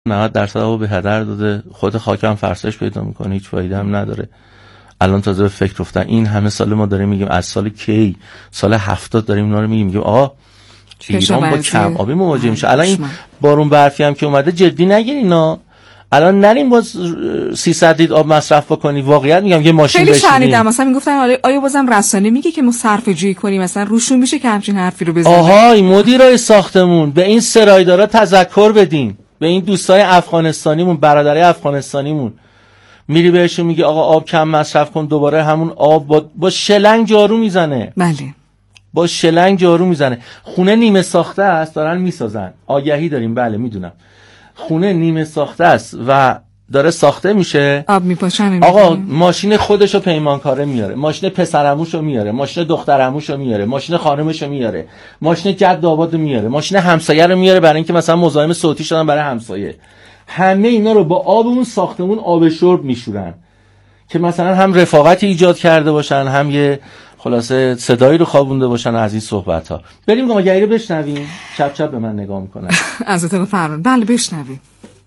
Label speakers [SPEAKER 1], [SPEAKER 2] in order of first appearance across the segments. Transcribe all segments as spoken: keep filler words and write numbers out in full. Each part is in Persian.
[SPEAKER 1] نود درصد آب به هدر داده، خود خاک هم فرسایش پیدا میکنه، هیچ فایده هم نداره. الان تازه به فکر افتادن. این همه سال ما داریم میگیم، از سال کی سال هفتاد داریم اینا رو میگیم، میگیم آقا ایران با کم آبی مواجه میشه. الان این بارون برفی هم که اومده جدی نگیرین اینا، الان نریم باز سیصد لیتر آب مصرف بکنی. واقعیت میگم یه ماشین
[SPEAKER 2] خیلی شنیدم مثلا میگفتن آیا بازم رسانه میگه که ما صرفه جویی کنیم، مثلا روشون میشه که همچین حرفی رو بزنن.
[SPEAKER 1] آهای مدیرای ساختمون به این سرایدارا تذکر بدین، به این دوستای افغانستانیمون، برادرای افغانستانیمون، میری بهشون میگه آقا آب کم مصرف کن، دوباره همون آب با, با شلنگ جارو میزنه.
[SPEAKER 2] بله
[SPEAKER 1] با شلنگ جارو میزنه. خونه نیمه ساخته است دارن میسازن، آگهی داریم، بله میدونم. خونه نیمه ساخته است و داره ساخته میشه،
[SPEAKER 2] آب میپاشن.
[SPEAKER 1] آقا ماشین خودشو پیمانکاره میاره، ماشین پسرعموشو میاره، ماشین دخترعموشو میاره، ماشین خانمشو میاره، ماشین جد آبادو میاره، ماشین همسایه رو میاره برای اینکه مثلا مزاحم صوتی شدن برای همسایه. همه اینا رو با آب اون ساختمون آب شرب میشورن که مثلا هم رفاقتی ایجاد کرده باشن، هم یه خلاصه صدایی رو خوابونده باشن از این صحبت ها. بریم گامگری رو بشنویم. چپ چپ به من نگاه میکنن.
[SPEAKER 2] از تو فرمان. بله بشنویم.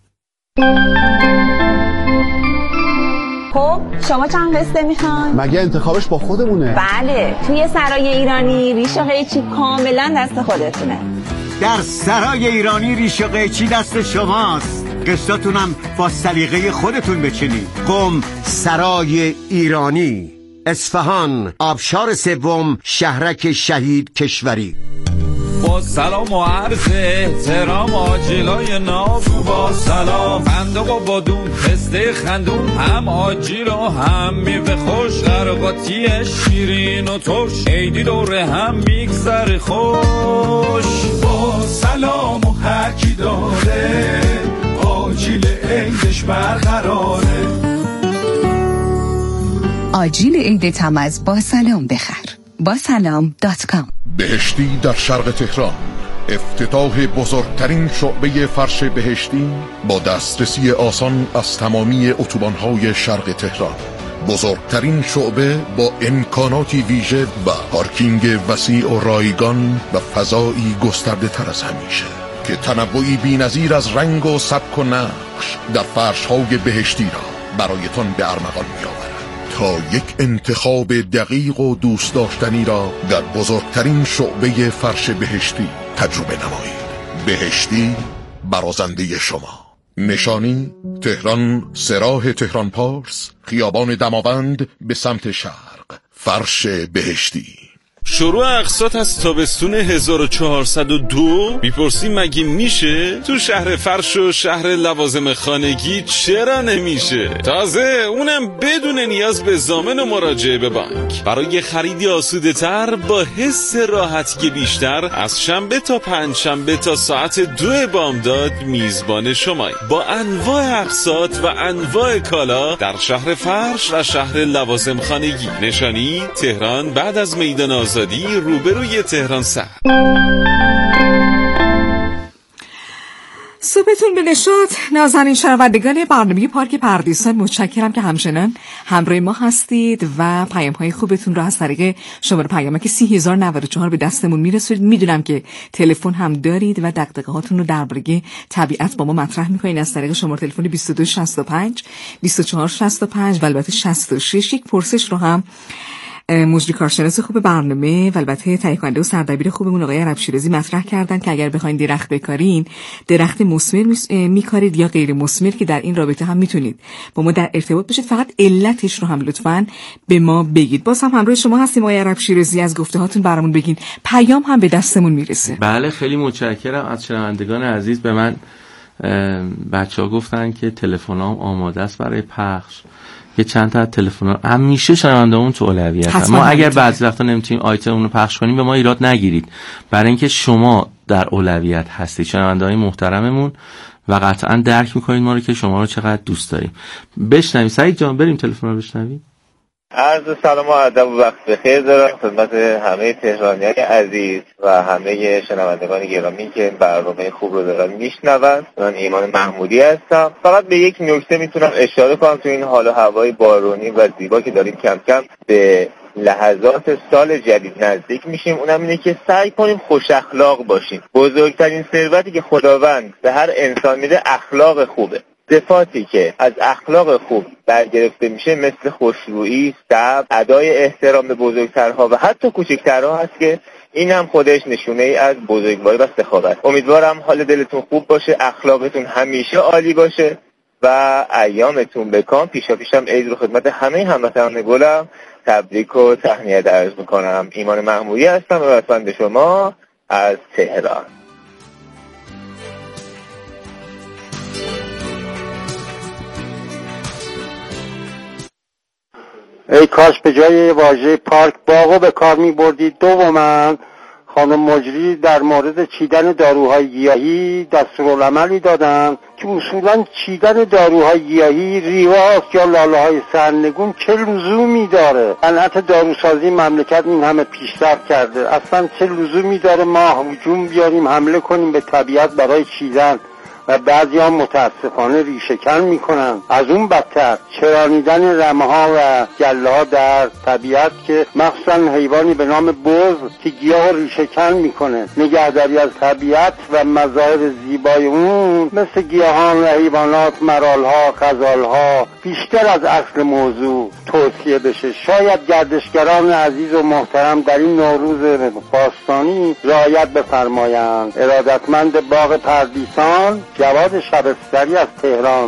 [SPEAKER 3] خب شما چند قسطه میخوان؟
[SPEAKER 4] مگه انتخابش با خودمونه؟
[SPEAKER 3] بله، توی سرای ایرانی ریش و قیچی کاملا دست خودتونه.
[SPEAKER 5] در سرای ایرانی ریش و قیچی دست شماست، قسطاتونم با سلیقه خودتون بچینید. قم سرای ایرانی، اصفهان، آبشار سوم، شهرک شهید کشوری.
[SPEAKER 6] با سلام و عرض احترام آجیلای ناف، با سلام فندق و بادون پسته خندون، هم آجیل و هم میوه خوش، قرقاتی شیرین و ترش، عیدی دوره هم میگذره خوش.
[SPEAKER 7] با سلام و هرکی داره آجیل عیدش برقراره.
[SPEAKER 8] آجیل عید تمز با سلام بخر. با سلام دات کام.
[SPEAKER 9] بهشتی در شرق تهران، افتتاح بزرگترین شعبه فرش بهشتی با دسترسی آسان از تمامی اتوبان‌های شرق تهران. بزرگترین شعبه با امکاناتی ویژه و پارکینگ وسیع و رایگان و فضایی گسترده تر از همیشه که تنوعی بی‌نظیر از رنگ و سبک و نقش در فرش‌های بهشتی را برایتان به ارمغان می‌آورد تا یک انتخاب دقیق و دوست داشتنی را در بزرگترین شعبه فرش بهشتی تجربه نمایید. بهشتی، برازنده شما. نشانی تهران، سراح تهران پارس، خیابان دماوند به سمت شرق. فرش بهشتی.
[SPEAKER 10] شروع اقساط از تابستون هزار و چهارصد و دو. میپرسی مگه میشه؟ تو شهر فرش و شهر لوازم خانگی چرا نمیشه؟ تازه اونم بدون نیاز به ضامن و مراجعه به بانک. برای خریدی آسوده تر با حس راحتی بیشتر، از شنبه تا پنج شنبه تا ساعت دو بامداد میزبان شمایی با انواع اقساط و انواع کالا در شهر فرش و شهر لوازم خانگی. نشانی تهران بعد از میدان آزادی روبروی تهران سر.
[SPEAKER 2] صبحتون به نشاط نازنین شنوندگان برنامه پارک پردیسان. متشکرم که همچنان همراه ما هستید و پیام های خوبتون رو از طریق شماره پیامک سی هزار و نود و چهار به دستمون میرسونید. میدونم که تلفن هم دارید و دغدغه هاتون رو درباره طبیعت با ما مطرح میکنید از طریق شماره تلفن بیست و دو شصت و پنج بیست و چهار شصت و پنج و البته شصت و شش. یک پرسش رو هم مجری کارشناس خوب برنامه و البته تهیه کننده و سردبیر خوبمون آقای عرب شیرازی مطرح کردن که اگر بخواید درخت بکارین، درخت مثمر میکارید یا غیر مثمر، که در این رابطه هم میتونید با ما در ارتباط باشید. فقط علتش رو هم لطفاً به ما بگید. باز هم همراه شما هستیم آقای عرب شیرازی، از گفته هاتون برامون بگین. پیام هم به دستمون میرسه.
[SPEAKER 1] بله خیلی متشکرم از شنوندگان عزیز. به من بچه‌ها گفتن که تلفنام آماده است برای پخش. یه چند تا تلفن همیشه شنونده‌مون تو اولویت. ما اگر بعضی وقتا نمیتونیم آیتممون رو پخش کنیم به ما ایراد نگیرید، برای اینکه شما در اولویت هستید، شنونده‌های محترممون، و قطعا درک میکنید ما رو که شما رو چقدر دوست داریم. بشنویم سعید جان، بریم تلفن رو بشنویم.
[SPEAKER 11] عرض سلام و ادب و وقت بخیر دارم خدمت همه تهرانیان عزیز و همه شنوندگان گرامی که برنامه خوب رو دارن میشنون. من ایمان محمودی هستم. فقط به یک نکته میتونم اشاره کنم تو این حال و هوای بارونی و زیبا که داریم کم کم به لحظات سال جدید نزدیک میشیم، اونم اینه که سعی کنیم خوش اخلاق باشیم. بزرگترین ثروتی که خداوند به هر انسان میده اخلاق خوبه. صفاتی که از اخلاق خوب برگرفته میشه مثل خوشرویی، صبر، ادای احترام به بزرگترها و حتی کوچکترها هست که این هم خودش نشونه ای از بزرگواری و سخاوت. امیدوارم حال دلتون خوب باشه، اخلاقتون همیشه عالی باشه و ایامتون بکام. پیشا پیشم عید رو خدمت همه هموطنان گلم تبریک و تهنیت عرض میکنم. ایمان محمودی هستم و وطن شما از تهران.
[SPEAKER 4] ای کاش به جای واژه پارک باغو به کار می بردید. دوما خانم مجری در مورد چیدن داروهای گیاهی دستورالعملی دادن که اصولا چیدن داروهای گیاهی ریواست یا لاله های سرنگون چه لزومی داره؟ صنعت داروسازی مملکت این همه پیشرفت کرده، اصلا چه لزومی داره ما هجوم بیاریم حمله کنیم به طبیعت برای چیدن؟ و بعضی ها متاسفانه ریشه‌کن میکنن. از اون بدتر چرانیدن رمه ها و گله ها در طبیعت که مخصوصا حیوانی به نام بز که گیاه ریشه‌کن میکنه. نگهداری از طبیعت و مظاهر زیبای اون مثل گیاهان و حیوانات، مرالها، غزالها بیشتر از اصل موضوع توصیه بشه. شاید گردشگران عزیز و محترم در این نوروز باستانی رعایت بفرمایند. ارادتمند باغ پردیسان، جواد شبستری از تهران.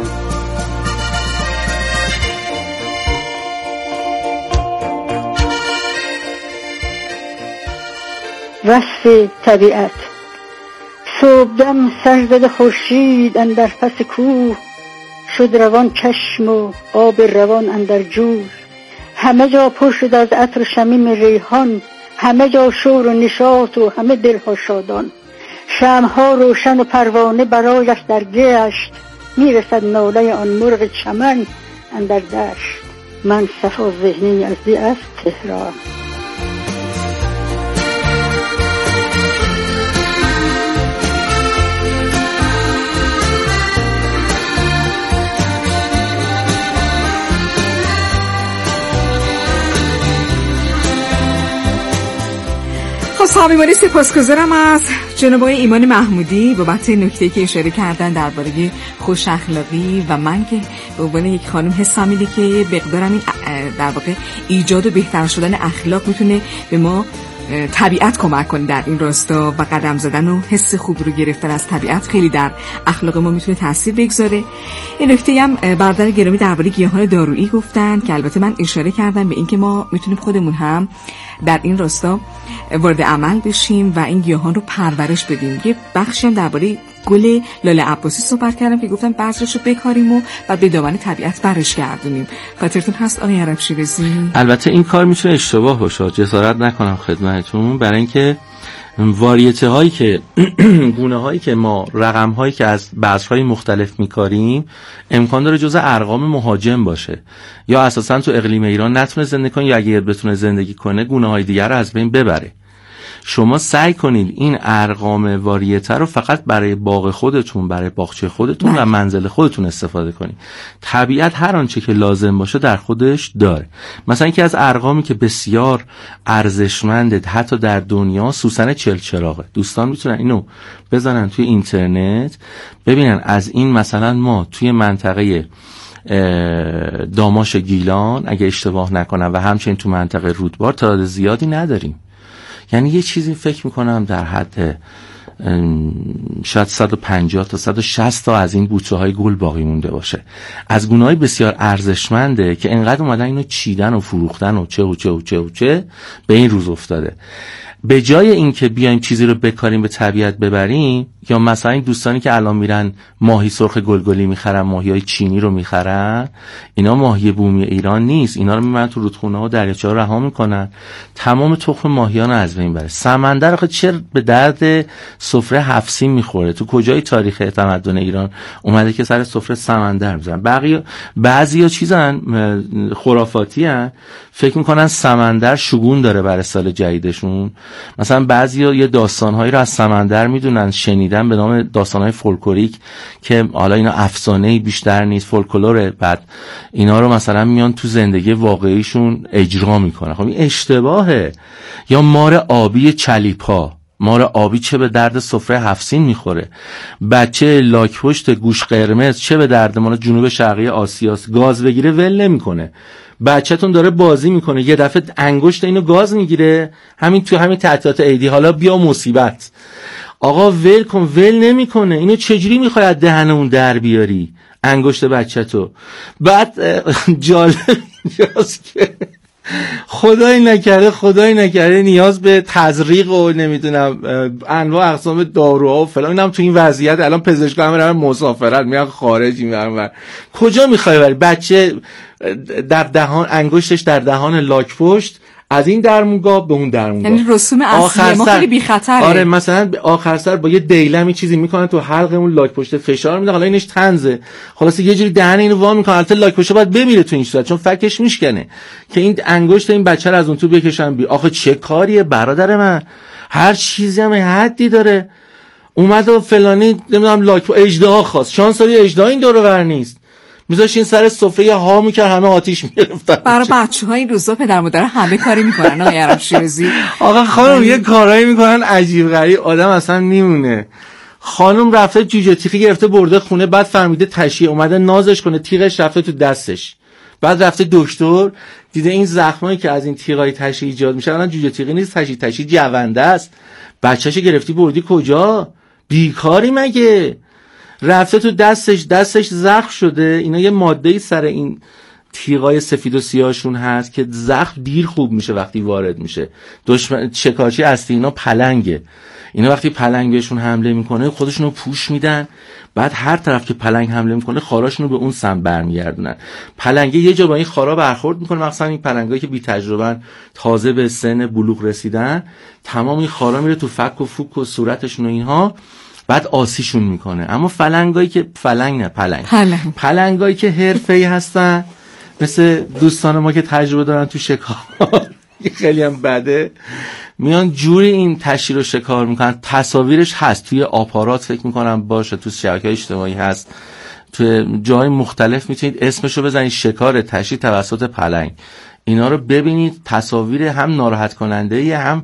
[SPEAKER 12] وصف طبیعت. صبحدم سرزد خورشید اندر پس کوه، شد روان چشم و آب روان اندر جوی. همه جا پر شد از عطر شمیم ریحان، همه جا شور و نشاط و همه دلها شادان. شمعها روشن و پروانه برایش در گشت، میرسد ناله آن مرغ چمن اندر دشت. من صفا ذهنی از دی از تهران.
[SPEAKER 2] صمیمانه سپاسگزارم از جناب آقای ایمان محمودی بابت نکته‌ای که اشاره کردن درباره خوش اخلاقی و من که به عنوان یک خانم حسم اینه که بقدرم این در واقع ایجاد و بهتر شدن اخلاق میتونه به ما طبیعت کمک کنه در این راستا و قدم زدن و حس خوب رو گرفتن از طبیعت خیلی در اخلاق ما میتونه تاثیر بگذاره. این نکته هم برادر گرامی درباره گیاهان دارویی گفتن که البته من اشاره کردم به این که ما میتونیم خودمون هم در این راستا وارد عمل بشیم و این گیاهان رو پرورش بدیم. یه بخشی هم درباره گل لاله عباسی صحبت کردم که گفتم بذرش رو بکاریم و بعد به دامن طبیعت برش گردونیم. خاطرتون هست آقای عرب شیرازی؟
[SPEAKER 1] البته این کار میتونه اشتباه باشه، جسارت نکنم خدمتتون، برای اینکه واریته هایی که گونه هایی که ما رقم هایی که از بذرهای مختلف میکاریم امکان داره جزء ارقام مهاجم باشه یا اساسا تو اقلیم ایران نتونه زندگی کنه یا اگه بتونه زندگی کنه گونه های دیگر رو از بین ببره. شما سعی کنید این ارقام واریته رو فقط برای باغ خودتون، برای باغچه خودتون و منزل خودتون استفاده کنید. طبیعت هر آنچه که لازم باشه در خودش داره. مثلا یکی از ارقامی که بسیار ارزشمنده حتی در دنیا سوسن چلچراغه. دوستان میتونن اینو بزنن توی اینترنت ببینن. از این مثلا ما توی منطقه داماش گیلان اگه اشتباه نکنم و همچنین تو منطقه رودبار تعداد زیادی نداریم. یعنی یه چیزی فکر میکنم در حد شاید صد و پنجاه تا صد و شصت تا از این بوته های گل باقی مونده باشه از گونه های بسیار ارزشمنده که انقدر اومدن اینو چیدن و فروختن و چه و چه و چه و چه به این روز افتاده. به جای اینکه بیایم چیزی رو بکاریم به طبیعت ببریم، یا مثلا این دوستانی که الان میرن ماهی سرخ گلگلی میخرن، ماهیای چینی رو میخرن، اینا ماهی بومی ایران نیست. اینا رو میبرن تو رودخونه ها و دریاچه ها رها میکنن، تمام تخم ماهیان رو از بین میبره. سمندر آخه چه به درد سفره هفت سین میخوره؟ تو کجای تاریخ تمدن ایران اومده که سر سفره سمندر میذارن؟ بقیه بعضیا چیزن خرافاتی ان، فکر میکنن سمندر شگون داره برای سال جدیدشون مثلا بعضیا یه داستانهایی رو از سمندر میدونن، شنیدن به نام داستانهای فولکلوریک که حالا اینا افسانه‌ای بیشتر نیست، فولکلوره. بعد اینا رو مثلا میان تو زندگی واقعیشون اجرا میکنن. خب این اشتباهه. یا مار آبی چلیپا، مار آبی چه به درد سفره هفسین میخوره. بچه لاک‌پشت گوش قرمز چه به درد مال جنوب شرقی آسیاست، گاز بگیره ول نمیکنه. بچه‌تون داره بازی میکنه یه دفعه انگشت اینو گاز میگیره، همین تو همین تعطیلات عیدی حالا بیا مصیبت. آقا ول کن، ول نمیکنه. اینو چجوری میخوای از دهن اون در بیاری انگشت بچه‌تو؟ بعد جالب اینجاست که خدایی نکرده خدایی نکرده نیاز به تزریق و نمیدونم انواع اقسام داروها و فلان، اینم تو این وضعیت الان پزشکا هم میرن مسافرت، میرن خارج، میرن کجا میخوای بری؟ بچه در دهان، انگشتش در دهان لاک‌پشت، از این درمونگاه به اون درمونگاه،
[SPEAKER 2] یعنی رسوم اصلی ما خیلی بی خطره.
[SPEAKER 1] آره مثلا آخر سر با یه دیلمی چیزی میکنن تو حلق اون لاک‌پشت، فشار میده، حالا اینش طنزه، خلاص یه جوری دهن اینو وا میکنه. البته لاک‌پشت باید بمیره تو این صورت چون فکش میشکنه که این انگشت این بچه رو از اون تو بکشن بی. آخه چه کاریه برادر من؟ هر چیزی هم حدی داره. اومد و فلانی نمیدونم لاک اژدها خواست، شانس داری اژدها این دور و بر نیست، میذاش این سر سفره ها میکرد، همه آتیش میگرفتن.
[SPEAKER 2] برای بچه‌ها این روزا پدر مادر همه کاری میکنن. آقای عرب شیرازی
[SPEAKER 1] آقا خانم یه کارایی میکنن عجیب غریب، آدم اصلا میمونه. خانم رفته جوجه تیغی گرفته برده خونه، بعد فهمیده تشیه، اومده نازش کنه، تیغش رفته تو دستش، بعد رفته دکتر دیده این زخمایی که از این تیغای تشیه ایجاد میشه الان جوجه تیغی نیست، تشیه تشیه جونده است. بچه‌شو گرفتی بردی کجا؟ بیکاری مگه؟ رفته تو دستش، دستش زخم شده. اینا یه ماده‌ای سر این تیغای سفید و سیاهشون هست که زخم دیر خوب میشه وقتی وارد میشه. دشمن شکارچی اصلی اینا پلنگه. اینا وقتی پلنگ بهشون حمله میکنه خودشونو پوش میدن، بعد هر طرف که پلنگ حمله میکنه خاراشونو به اون سمت برمیگردونن. پلنگه یه جا با این خارا برخورد میکنه، مثلا این پلنگایی که بی تجربه‌ن، تازه به سن بلوغ رسیدن، تمام این خارا میره تو فک و فوک و صورتشون و اینها، بعد آسیشون میکنه. اما فلنگایی که فلنگ نه پلنگ
[SPEAKER 2] پلنگ
[SPEAKER 1] پلنگایی که حرفه‌ای هستن مثل دوستان ما که تجربه دارن تو شکار خیلی هم بده، میان جوری این تشیر رو شکار میکنن. تصاویرش هست توی آپارات، فکر میکنم باشه، تو شبکه‌های اجتماعی هست، تو جای مختلف میتونید اسمشو بزنید، شکار تشیر توسط پلنگ. اینا رو ببینید، تصاویر هم ناراحت کننده هم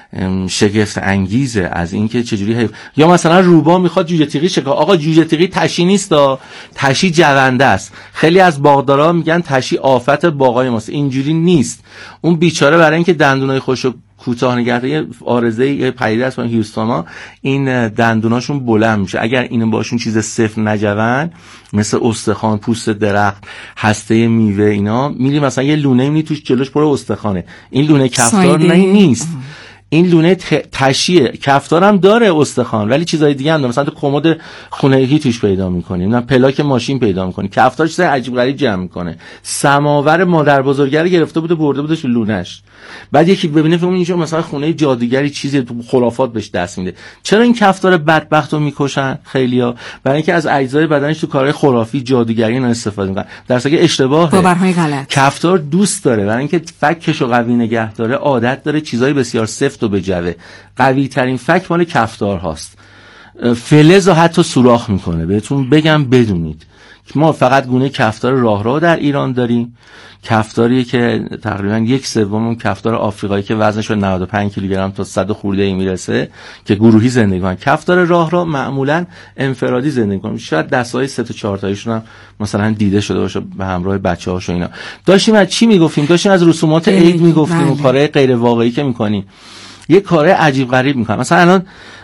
[SPEAKER 1] شگفت انگیزه از اینکه چجوری حیف... یا مثلا روبا میخواد جوجه تیغی شکار. آقا جوجه تیغی تشی نیستا، تشی جونده است. خیلی از باغدارا میگن تشی آفت باغای ماست، اینجوری نیست. اون بیچاره برای اینکه دندونای خوشو کوتاه نگه داره، آرزه پدیده است با هیوستوما، این دندوناشون بلند میشه. اگر اینو باشون چیز سفت نجون، مثل استخوان، پوست درخت، هسته میوه، اینا میری مثلا یه لونه میبینی توش جلوش پر استخوانه، این لونه کفتار نه نیست، این لونه تشیه. کفتار هم داره استخوان ولی چیزای دیگه هم داره، مثلا تو کمد خونگی توش پیدا می‌کنیم، نه پلاک ماشین پیدا می‌کنی. کفتار چیز عجیب غریب جمع می‌کنه. سماور مادر بزرگه گرفته بوده برده بودش لونش، بعد یکی ببینه فهمون اینجا مثلا خونه جادوگری چیزی تو خرافات بهش دست میده. چرا این کفتار بدبختو میکشن خیلیا؟ برای اینکه از اجزای بدنش تو کارهای خرافی جادوگری اینا استفاده می‌کنن، در حالی که اشتباهه.
[SPEAKER 2] باورهای غلط.
[SPEAKER 1] کفتار دوست داره برای اینکه فکشو قوی نگه داره، عادت داره چیزای بسیار سفت و بجوه. قوی ترین فک مال کفتار هاست. فلز رو حتی سوراخ میکنه. بهتون بگم بدونید ما فقط گونه کفتار راهرو در ایران داریم، کفتاریه که تقریبا یک سوم اون کفتار آفریقایی که وزنش به نود و پنج کیلوگرم تا صد خورده ای میرسه که گروهی زندگی میکنن. کفتار راهرو معمولا انفرادی زندگی میکنن، شاید دستای سه تا چهار تایشون هم مثلا دیده شده باشه به همراه بچه‌هاش و اینا. داشتیم از چی میگفتیم؟ داشتیم از رسومات عید میگفتیم و کارهای غیر واقعی که میکنیم. یه کار عجیب غریب میکنن. مثلا الان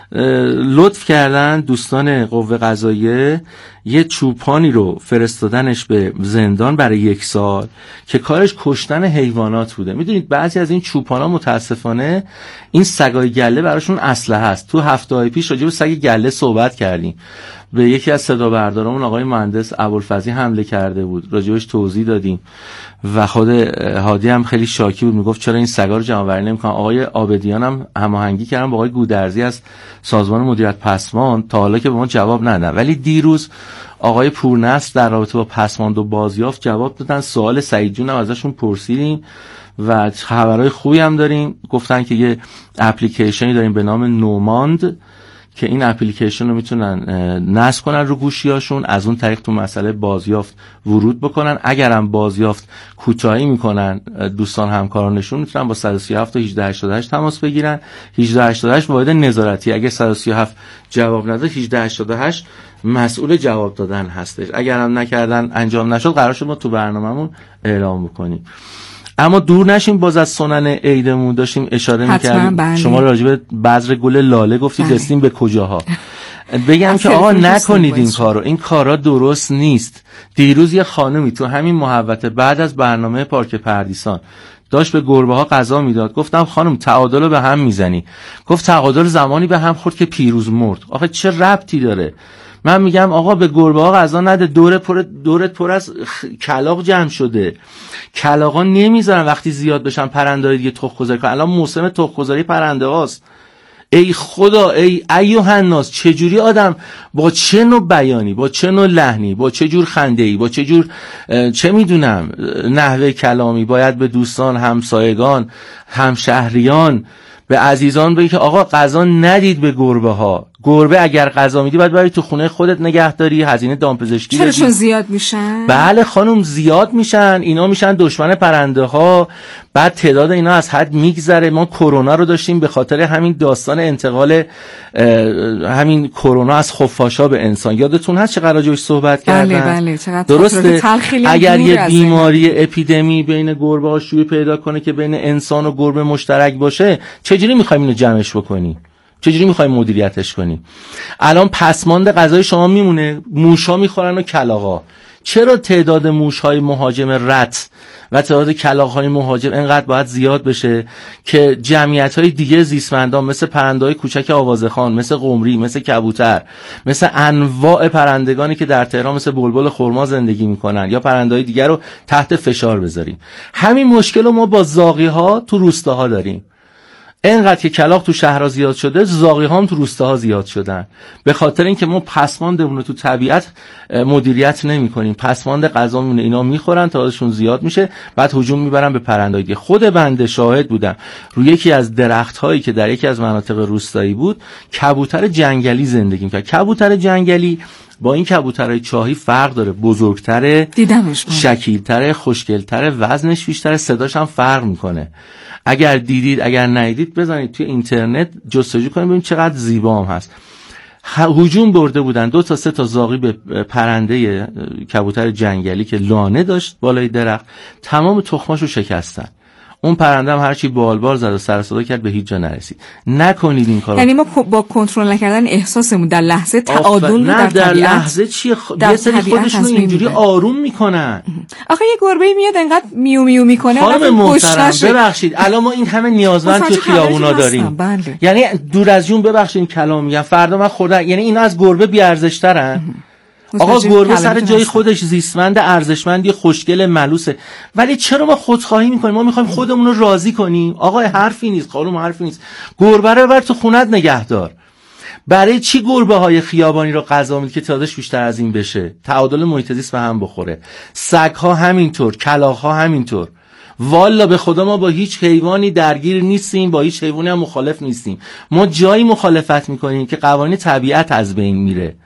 [SPEAKER 1] لطف کردن دوستان قوه قضاییه یه چوپانی رو فرستادنش به زندان برای یک سال که کارش کشتن حیوانات بوده. میدونید بعضی از این چوپانا متاسفانه این سگای گله براشون اسلحه هست. تو هفته های پیش راجع به سگ گله صحبت کردیم، به یکی از صدا بردارامون آقای مهندس ابوالفضلی حمله کرده بود، راجعش توضیح دادیم و خود هادی هم خیلی شاکی بود، میگفت چرا این سگا رو جمع آوری نمی‌کنن. آقای عابدیان هم هماهنگی کردن با آقای گودرزی از سازمان مدیریت پسماند، تا حالا که به ما جواب ندادن، ولی دیروز آقای پورنصر در رابطه با پسماند و بازیافت جواب دادن. سوال سعید جون هم ازشون پرسیدیم و خبرهای خوبی هم داریم. گفتن که یه اپلیکیشنی داریم به نام نوماند که این اپلیکیشن رو میتونن نصب کنن رو گوشیاشون، از اون طریق تو مسئله بازیافت ورود بکنن. اگرم بازیافت کوتاهی میکنن دوستان همکارانشون میتونن با صد و سی و هفت و هجده هشتاد و هشت تماس بگیرن. هجده هشتاد و هشت واحد نظارتی، اگه صد و سی و هفت جواب نداد هجده هشتاد و هشت مسئول جواب دادن هستش. اگرم نکردن انجام نشد قرار شد ما تو برنامه‌مون اعلام بکنیم. اما دور نشیم، باز از سنن عیدمون داشتیم اشاره می‌کردیم.
[SPEAKER 2] بله.
[SPEAKER 1] شما راجع به بذر گل لاله گفتید، رسیدیم به کجاها. بگم که آقا نکنید این کارو، این کارا درست نیست. دیروز یه خانومی تو همین محوطه بعد از برنامه پارک پردیسان داشت به گربه ها غذا میداد. گفتم خانم تعادل رو به هم میزنی. گفت تعادل زمانی به هم خورد که پیروز مرد. آخه چه ربطی داره؟ من میگم آقا به گربه ها غذا نده، دور پر دورت پر از کلاغ جمع شده. کلاغا نمیذارن وقتی زیاد بشن پرنده‌های دیگه تخم گذاری کنن. الان موسم تخم گذاری پرنده هاست. ای خدا، ای ایها الناس، چه جوری آدم با چه نوع بیانی، با چه نوع لحنی، با چه جور خنده‌ای، با چه جور چه میدونم نحوه کلامی باید به دوستان، همسایگان، همشهریان، به عزیزان بگی که آقا غذا ندید به گربه ها. گربه اگر غذا میدی باید بری تو خونه خودت نگهداری، هزینه دامپزشکی بدی.
[SPEAKER 2] چرا زیاد میشن؟
[SPEAKER 1] بله خانم زیاد میشن، اینا میشن دشمن پرنده ها، بعد تعداد اینا از حد میگذره. ما کرونا رو داشتیم به خاطر همین داستان انتقال همین کرونا از خفاشا به انسان. یادتون هست چقدر راجعش صحبت کردن؟
[SPEAKER 2] بله بله چقدر
[SPEAKER 1] درسته. اگر یه بیماری اپیدمی بین گربه ها شیوع پیدا کنه که بین انسان و گربه مشترک باشه، چجوری میخوایم اینو جمعش بکنیم؟ چجوری میخوایم مدیریتش کنیم؟ الان پسماند غذای شما میمونه، موشا میخورن و کلاغا. چرا تعداد موشهای مهاجم رت و تعداد کلاغ‌های مهاجم اینقدر باید زیاد بشه که جمعیت‌های دیگه زیستمندان مثل پرنده‌های کوچک آوازخوان، مثل قمری، مثل کبوتر، مثل انواع پرندگانی که در تهران مثل بلبل خرما زندگی میکنن یا پرنده‌های دیگر رو تحت فشار بذاریم؟ همین مشکل رو ما با زاغی‌ها تو روستاها داریم. اینقدر که کلاغ تو شهرها زیاد شده، زاغی هم تو روستاها زیاد شدن، به خاطر اینکه ما پسماندمون رو تو طبیعت مدیریت نمی کنیم. پسماند غذامون اینا میخورن، تعدادشون زیاد میشه، بعد هجوم میبرن به پرنده‌های دیگه. خود بنده شاهد بودم روی یکی از درخت‌هایی که در یکی از مناطق روستایی بود، کبوتر جنگلی زندگی می‌کرد. کبوتر جنگلی با این کبوترهای چاهی فرق داره، بزرگتره، شکیلتره، خوشگلتره، وزنش بیشتره، صداش هم فرق میکنه. اگر دیدید، اگر ندیدید بزنید توی اینترنت جستجو کنید ببینید چقدر زیبا هم هست. هجوم برده بودن دو تا سه تا زاغی به پرنده کبوتر جنگلی که لانه داشت بالای درخت، تمام تخماشو شکستن. اون پرنده هم هرچی بالبال زد و سر صدا کرد به هیچ جا نرسید. نکنید این کارو.
[SPEAKER 2] یعنی ما با کنترل نکردن احساسمون در لحظه تعادل رو در,
[SPEAKER 1] در لحظه چیه خ... یه سری خودشون اینجوری آروم میکنن.
[SPEAKER 2] آخه یه گربه میاد انقدر میو میو میکنه.
[SPEAKER 1] خانم محترم ببخشید الان ما این همه نیازمند تو خیابونا داریم.
[SPEAKER 2] بله.
[SPEAKER 1] یعنی دور از جون ببخشید این کلام میگم، فردا من خوردن، یعنی اینا از گربه بی ارزش ترن. آقا گربه سر جای خودش زیستمند ارزشمندی خوشگل ملوسه، ولی چرا ما خودخواهی میکنیم؟ ما میخوایم خودمون رو راضی کنیم. آقا حرفی نیست، خانم حرفی نیست. گربه رو ببر تو خونت نگهدار. برای چی گربه های خیابانی رو غذا میدی که تعدادش بیشتر از این بشه؟ تعادل محیط زیست به هم بخوره. سگ ها همینطور، کلاغ ها همینطور. والا به خدا ما با هیچ حیوانی درگیر نیستیم، با هیچ حیوانی هم مخالف نیستیم. ما جایی مخالفت میکنیم که قوانین طبیعت از بین میره،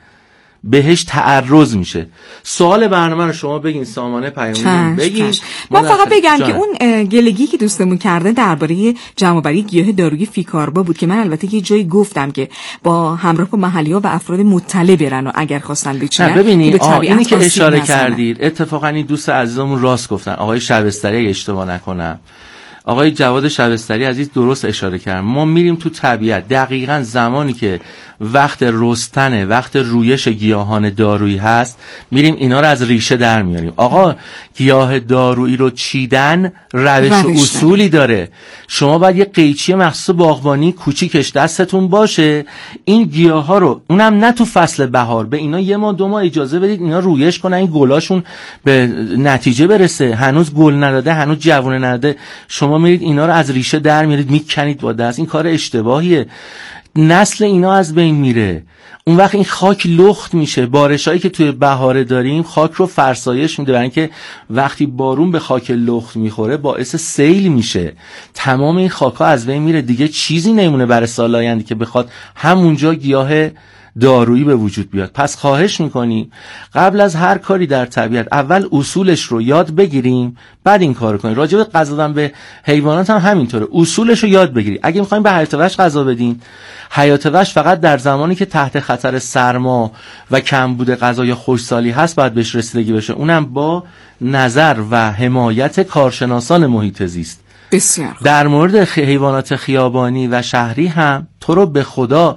[SPEAKER 1] بهش تعرض میشه. سوال برنامه رو شما بگین، سامانه پیامی بگین.
[SPEAKER 2] من فقط بگم که اون گلگی که دوستمون کرده درباره جمع‌آوری گیاه دارویی فیکاربا بود که من البته یه جایی گفتم که با همراه با محلی‌ها و افراد مطلع برن و اگر خواستن بچینن.
[SPEAKER 1] ببینید اینی که اشاره کردید اتفاقا این دوست عزیزمون راست گفتن، آقای شبستری اگه اشتباه نکنم، آقای جواد شبستری عزیز درست اشاره کردن. ما میریم تو طبیعت دقیقاً زمانی که وقت رستنه، وقت رویش گیاهان دارویی هست، میریم اینا رو از ریشه در میاریم. آقا گیاه دارویی رو چیدن روش و اصولی داره. شما باید یه قیچی مخصوص باغبانی کوچیکش دستتون باشه، این گیاها رو، اونم نه تو فصل بهار، به اینا یه ماه دو ماه اجازه بدید اینا رویش کنن، این گلاشون به نتیجه برسه. هنوز گل نداده، هنوز جوونه نداده، شما میرید اینا رو از ریشه در میارید میکنید با دست. این کار اشتباهیه. نسل اینا از بین میره. اون وقت این خاک لخت میشه. بارشایی که توی بهاره داریم خاک رو فرسایش میده، برای اینکه وقتی بارون به خاک لخت میخوره باعث سیل میشه. تمام این خاک‌ها از بین میره، دیگه چیزی نمونه برای سال آینده که بخواد همونجا گیاه دارویی به وجود بیاد. پس خواهش میکنیم قبل از هر کاری در طبیعت اول اصولش رو یاد بگیریم، بعد این کارو کنیم. راجع به غذا دادن به حیوانات هم همینطوره، اصولش رو یاد بگیریم. اگه میخوایم به حیات وحش غذا بدین، حیات وحش فقط در زمانی که تحت خطر سرما و کمبود غذا یا خشکسالی هست باید بهش رسیدگی بشه، اونم با نظر و حمایت کارشناسان محیط زیست.
[SPEAKER 2] بسیار.
[SPEAKER 1] در مورد حیوانات خیابانی و شهری هم تو رو به خدا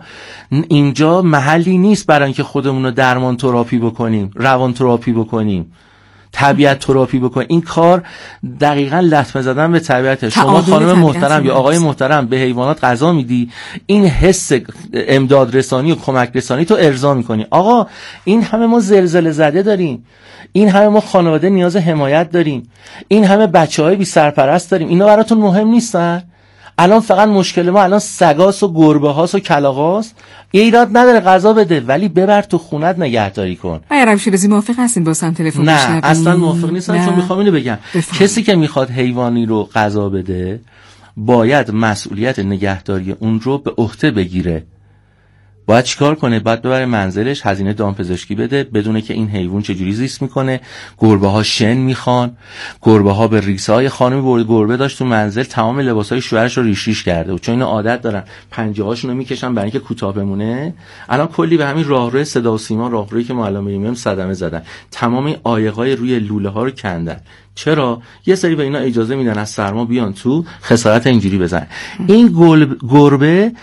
[SPEAKER 1] اینجا محلی نیست برای اینکه خودمون رو درمان تراپی بکنیم، روان تراپی بکنیم، طبیعت تراپی بکنیم. این کار دقیقاً لطمه زدن به طبیعته. شما خانم محترم یا آقای محترم به حیوانات غذا میدی، این حس امداد رسانی و کمک رسانی تو ارضا میکنی. آقا این همه ما زلزله زده داریم، این همه ما خانواده نیاز حمایت داریم، این همه بچه‌های بی سرپرست داریم، اینا براتون مهم نیستن؟ الان فقط مشکل ما الان سگاس و گربه هاست و کلاغاست. یه ایراد نداره غذا بده، ولی ببر تو خونت نگهداری کن.
[SPEAKER 2] آیا شیرازی موافق هستین با سم تلفن؟
[SPEAKER 1] نه اصلا موافق نیستم، چون میخوام اینو بگم بفهم. کسی که میخواد حیوانی رو غذا بده باید مسئولیت نگهداری اون رو به عهده بگیره. باید چیکار کنه؟ باید ببره منزلش، هزینه دامپزشکی بده، بدونه که این حیوان چجوری زیست میکنه. گربه ها شن میخوان، گربه ها به ریسه های خانم برد گربه داشت تو منزل تمام لباسای شوهرش رو ریش ریش کرده و چون اینا عادت دارن پنجه هاشون رو میکشن برای اینکه کوتاه بمونه. الان کلی به همین راهرو صدا و سیما، راهرویی که ما الان میریم، صدمه زدن، تمام این عایقای روی لوله ها رو کندن. چرا؟ یه سری به اینا اجازه میدن از سرما بیان تو خسارت اینجوری بزنن. این گربه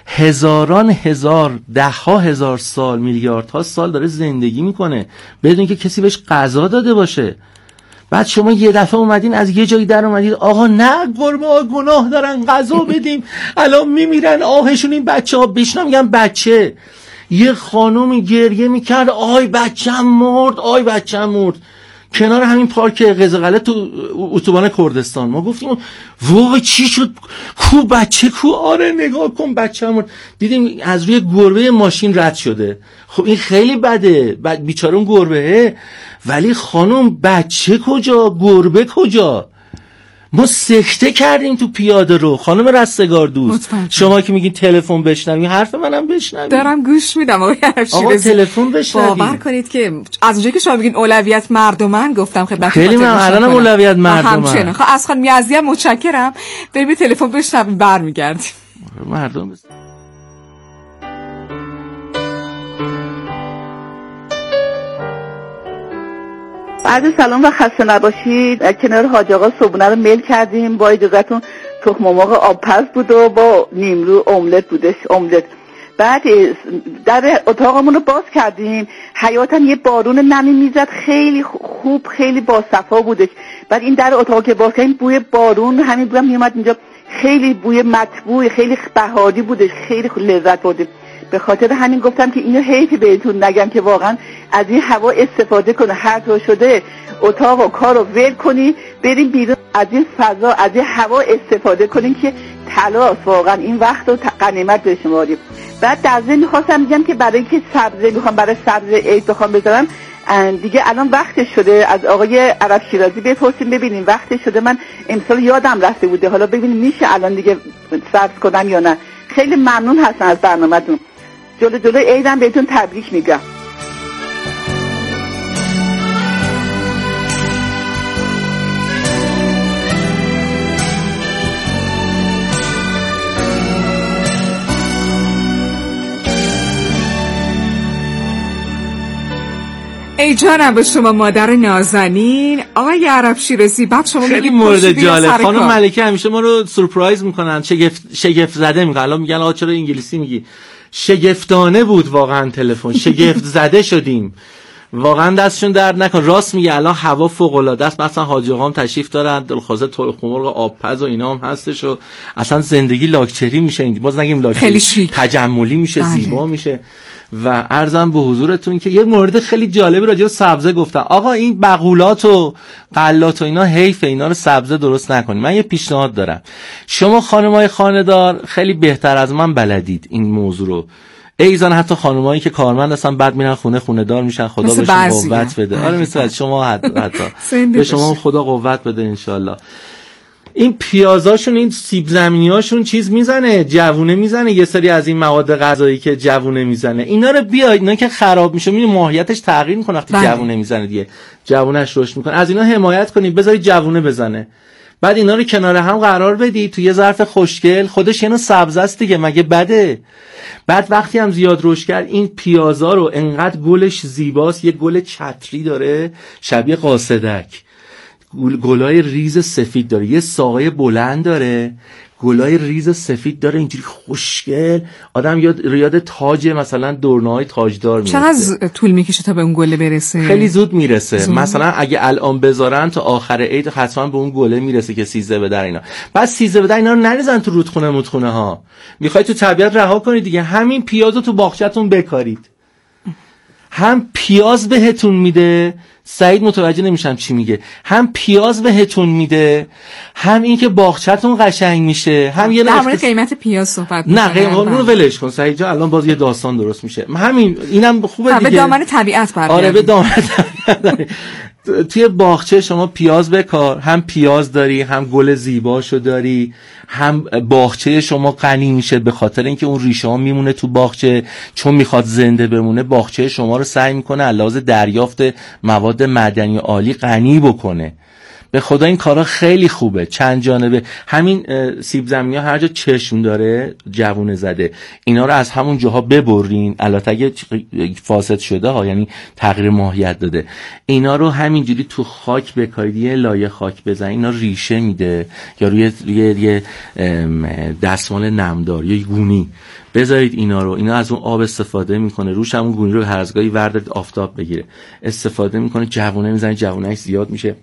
[SPEAKER 1] هزاران هزار ده ها هزار سال میلیاردها سال داره زندگی میکنه بدون که کسی بهش غذا داده باشه. بعد شما یه دفعه اومدین از یه جایی در اومدید آقا نه گربه ها گناه دارن غذا بدیم الان میمیرن آهشون این بچه ها. بشنم میگم بچه، یه خانومی گریه میکرد آی بچه‌م مرد، آی بچه‌م مرد کنار همین پارک قزلقله تو اتوبان کردستان. ما گفتیم وای چی شد، کو بچه کو؟ آره نگاه کن بچه مرد. دیدیم از روی گربه ماشین رد شده. خب این خیلی بده، بیچاره اون گربه، ولی خانم بچه کجا، گربه کجا؟ ما سکته کردیم تو پیاده رو. خانم رستگار دوست شما که میگین تلفن بشنوی، حرف منم بشنوی.
[SPEAKER 2] دارم گوش میدم آقای عرفشیرازی.
[SPEAKER 1] آقا تلفن بشنوی.
[SPEAKER 2] باور کنید که از اونجایی که شما میگین اولویت مردمن گفتم خدمت
[SPEAKER 1] خیلی من الانم اولویت مردمن.
[SPEAKER 2] همچنین خب از خانم یزدی متشکرم. بریم تلفن بشنویم برمیگردیم.
[SPEAKER 1] مردم بس.
[SPEAKER 13] عرض سلام و خسته نباشید. کنار حاج آقا صبحونه رو میل کردیم، با اجازهتون تخم مرغ آبپز بود و با نیمرو املت بودش، املت. بعد در اتاقمون رو باز کردیم، حیاتاً یه بارون نمی میزد، خیلی خوب خیلی باصفا بودش. بعد این در اتاق که باز کردیم بوی بارون همین بودم میومد اینجا، خیلی بوی مطبوع، خیلی بهاری بودش، خیلی لذت بردیم. به خاطر همین گفتم که اینو حیف بهتون نگم که واقعا از این هوا استفاده کنه. هر طور شده اتاق و کار رو ول کنی بریم بیرون، از این فضا از این هوا استفاده کنین که طلاست واقعا. این وقت رو غنیمت بشماریم. بعد در ضمن می‌خواستم بگم که برای اینکه سبزه میخوام برای سبزه عید بخوام بذارم دیگه الان وقتش شده. از آقای عرفشیرازی بپرسیم ببینیم وقتش شده. من امسال یادم رفته بوده، حالا ببینیم میشه الان دیگه سبز کنم یا نه. خیلی ممنون هستم از برنامه‌تون. جلو جلو عیدم بهتون تبریک میگم.
[SPEAKER 2] ای جانم به شما مادر نازنین آقای عرفشیرازی. بعد شما
[SPEAKER 1] خیلی مورد جالب. خانم ملکه همیشه ما رو سورپرایز میکنن، شگفت شگفت زده میکنن. الان میگن آقا چرا انگلیسی میگی؟ شگفتانه بود واقعا تلفن، شگفت زده شدیم. واقعا دستشون درد نکن. راست میگه الان هوا فوق العاده است. مثلا حاجی آقام تشریف دارن، دلخواسته تخم مرغ آبپز و اینا هم هستش و اصلا زندگی لاکچری میشه. باز نگیم لاکچری، تجملی میشه، بله. زیبا میشه. و عرضم به حضورتون که یه مورد خیلی جالبی راجع به سبزه گفتن. آقا این بقولات و غلات و اینا حیف، اینا رو سبزه درست نکنید. من یه پیشنهاد دارم. شما خانمای خانه‌دار خیلی بهتر از من بلدید این موضوع رو. ایزان حتی خانمایی که کارمند هستن بعد میرن خونه خونه دار میشن، خدا بهشون قوت بده. آره مثلا شما حتی به شما خدا قوت بده انشالله. این پیازاشون، این سیب زمینیاشون چیز میزنه، جوونه میزنه، یه سری از این مواد غذایی که جوونه میزنه اینا رو بیاید، اینا که خراب میشه میبینید ماهیتش تغییر میکنه وقتی جوونه میزنه دیگه، جوونش رشد میکنه. از اینا حمایت کنید، بذارید جوونه بزنه، بعد اینا رو کنار هم قرار بدید تو یه ظرف خوشگل. خودش یه نوع سبزه است دیگه، مگه بده؟ بعد وقتی هم زیاد رشد کرد این پیازا رو انقدر گلش زیباست، یه گل چتری داره شبیه قاصدک، گلای ریز سفید داره، یه ساقه بلند داره، گلای ریز سفید داره، اینجوری خوشگل، آدم یاد ریاد تاج مثلا دورنه‌های تاجدار میرسه.
[SPEAKER 2] چقدر طول میکشه تا به اون گله برسه؟
[SPEAKER 1] خیلی زود میرسه. زود. مثلا اگه الان بذارن تا آخر عید حتما به اون گله میرسه که سیزده بدر اینا. بعد سیزده بدر اینا رو نریزن تو رودخونه مودخونه ها. میخوای تو طبیعت رها کنید دیگه. همین پیازو تو باغچه‌تون بکارید. هم پیاز بهتون میده، سعید متوجه نمیشم چی میگه، هم پیاز بهتون میده، هم این که باغچه‌تون قشنگ میشه، هم یه
[SPEAKER 2] در مورد قیمت پیاز صحبت
[SPEAKER 1] نه قیمت رو ولش کن سعید جان، الان باز یه داستان درست میشه. همین اینم خوبه دیگه،
[SPEAKER 2] به دامن طبیعت برمیاد.
[SPEAKER 1] آره به دامن طبیعت. توی باغچه شما پیاز بکار، هم پیاز داری، هم گل زیباشو داری، هم باغچه شما غنی میشه به خاطر اینکه اون ریشه ها میمونه تو باغچه، چون میخواد زنده بمونه باغچه شما رو سعی میکنه علاوه دریافت مواد معدنی عالی غنی بکنه. به خدا این کارا خیلی خوبه، چند جانبه. همین سیب زمینی ها هر جا چشم داره جوونه زده، اینا رو از همون جاها ببرین، البته اگه فاسد شده ها، یعنی تغییر ماهیت داده، اینا رو همینجوری تو خاک بکارید، یه لایه خاک بزن، اینا ریشه میده، یا روی روی دستمال نمدار یا گونی بذارید اینا رو، اینا از اون آب استفاده میکنه، روش همون گونی رو هر از گاهی وردارید آفتاب بگیره، استفاده میکنه، جوونه میزنه، جوونهش زیاد میشه،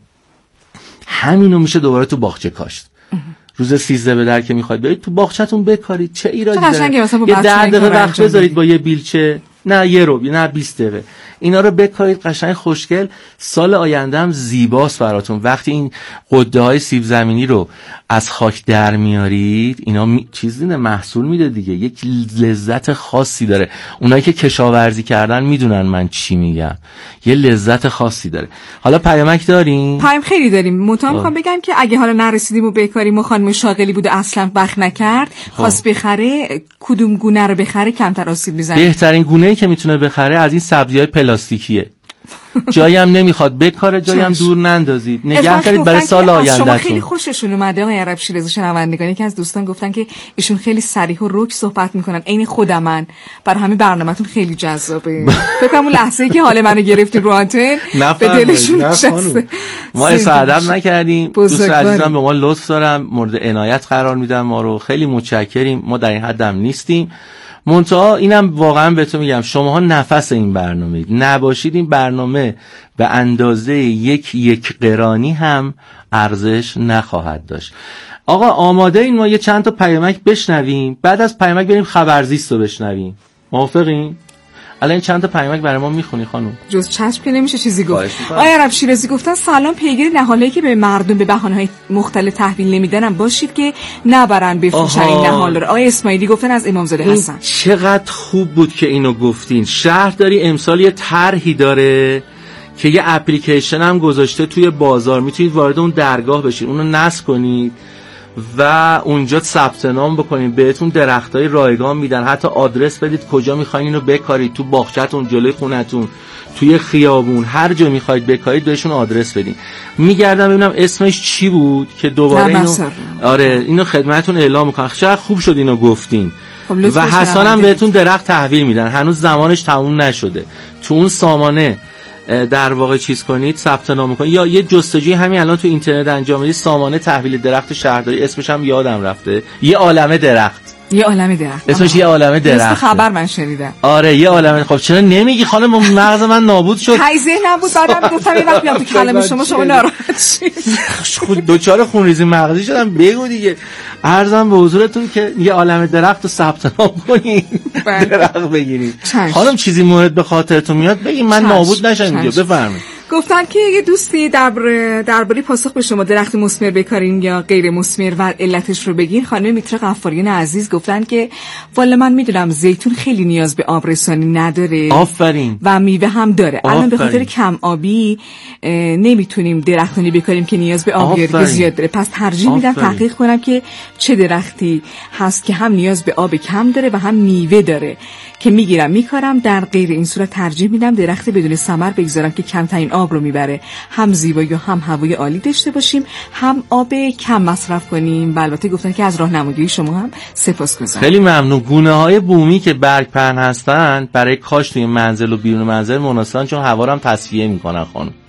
[SPEAKER 1] همینو میشه دوباره تو باغچه کاشت. روز سیزده بدر که میخواید برید تو باغچه‌تون بکارید، چه ایرادی داره؟ یه ده دقیقه وقت بذارید با یه بیلچه، نه یه رو نه بیست دقیقه، اینا رو بکارید قشنگ خوشگل. سال آینده هم زیباست براتون. وقتی این قده های سیب زمینی رو از خاک در میارید، اینا می... چیزی نه محصول میده دیگه، یک لذت خاصی داره. اونایی که کشاورزی کردن میدونن من چی میگم، یه لذت خاصی داره. حالا پیامک داریم؟
[SPEAKER 2] پیام خیلی داریم. مطمئن میخوام بگم که اگه حالا نرسیدیم و بکاریم و خانم شاغلی بوده اصلا بخ نکرد، خواست بخره، کدوم گونه رو بخره کمتر آسیب میزنه؟
[SPEAKER 1] بهترین گونه‌ای که میتونه بخره از این سبزی‌های پلاستیکیه. جایی هم نمیخواد بکاره، جایی هم دور نندازید، نگه دارید برای سال آیندهتون.
[SPEAKER 2] شما خیلی خوششون اومده آقای عرب شیرازی شنوندگانی که از دوستان گفتن که ایشون خیلی صریح و رک صحبت میکنن، عین خودمن، برای همین برنامه‌تون خیلی جذابه. فکر کنم اون لحظه‌ای که حال منو گرفتین رو آنتن به دلشون نشسته.
[SPEAKER 1] ما استعداد نکردیم، دوست عزیزم به ما لطف دارن، مورد عنایت قرار میدن ما رو، خیلی متشکریم. ما در این حد هم نیستیم. منتها اینم واقعا بهتون میگم، شماها نفس این برنامه نباشید، این برنامه به اندازه یک یک قرانی هم ارزش نخواهد داشت. آقا آماده این ما یه چند تا پیامک بشنویم، بعد از پیامک بریم خبرزیست رو بشنویم. موافقین؟ الان چند تا پیامک برای ما میخونی خانم؟
[SPEAKER 2] جز چشم که نمیشه چیزی گفت. آیا عرب شیرازی گفتن سلام، پیگیری نهالایی که به مردم به بهانه‌های مختلف تحویل نمیدن باشید که نبرن بفروشن این نهال رو. آیا اسماعیلی گفتن از امامزاده هستن.
[SPEAKER 1] چقدر خوب بود که اینو گفتین. شهرداری امسال یه طرحی داره که یه اپلیکیشن هم گذاشته توی بازار، میتونید وارد اون درگاه بشین، اونو نصب کنید و اونجا ثبت نام بکنید، بهتون درختای رایگان میدن، حتی آدرس بدید کجا میخواین اینو بکارید، تو باغچه‌تون، جلوی خونتون، توی خیابون، هر جا میخواید بکارید بهشون آدرس بدین. میگردم ببینم اسمش چی بود که دوباره اینو آره اینو خدمتتون اعلام میکنم. چقدر خوب شد اینو گفتین. و حسن هم بهتون درخت تحویل میدن، هنوز زمانش تموم نشده. تو اون سامانه در واقع چیز کنید، ثبت نام کنید، یا یه جستجوی همین الان تو اینترنت انجام بدید، سامانه تحویل درخت شهرداری، اسمش هم یادم رفته، یه عالمه درخت
[SPEAKER 2] یه عالمه درخت.
[SPEAKER 1] اسمش یه عالمه درخت.
[SPEAKER 2] خبر من شنیدم.
[SPEAKER 1] آره یه عالمه. خب چرا نمیگی خانم؟ مغز من نابود شد.
[SPEAKER 2] تایزه نبود بعدم گفتم یه وقت بیام تو کلمه شما شما ناراحت شید.
[SPEAKER 1] دوچار خونریزی مغزی شدم. بگو دیگه. عرضم به حضورتون که یه عالمه درخت رو ثبت نام کنین. درخت بگیرید. خانم چیزی مورد به خاطرتون میاد بگین من نابود نشم اینجا. بفرمایید.
[SPEAKER 2] گفتن که یه دوستی درباره درباره پاسخ به شما درخت مثمر بکارین یا غیر مثمر و علتش رو بگین. خانم میتره غفاریان عزیز گفتن که والا من میدونم زیتون خیلی نیاز به آب رسانی نداره.
[SPEAKER 1] آفرین.
[SPEAKER 2] و میوه هم داره. الان به خاطر کم آبی نمیتونیم درختانی بکاریم که نیاز به آب زیاد داره. پس ترجیح میدم تحقیق کنم که چه درختی هست که هم نیاز به آب کم داره و هم میوه داره که میگیرم میکارم. در غیر این صورت ترجیح میدم درخت بدون ثمر بگذارم که کمترین آب رو میبره. هم زیبایی و هم هوای عالی داشته باشیم، هم آب کم مصرف کنیم. و البته گفتن که از راهنمایی شما هم سپاسگزارم.
[SPEAKER 1] خیلی ممنون. گونه های بومی که برگ پهن هستن برای کاشت توی منزل و بیرون منزل مناسبن، چون هوا رو هم تصفیه میکنن خانم.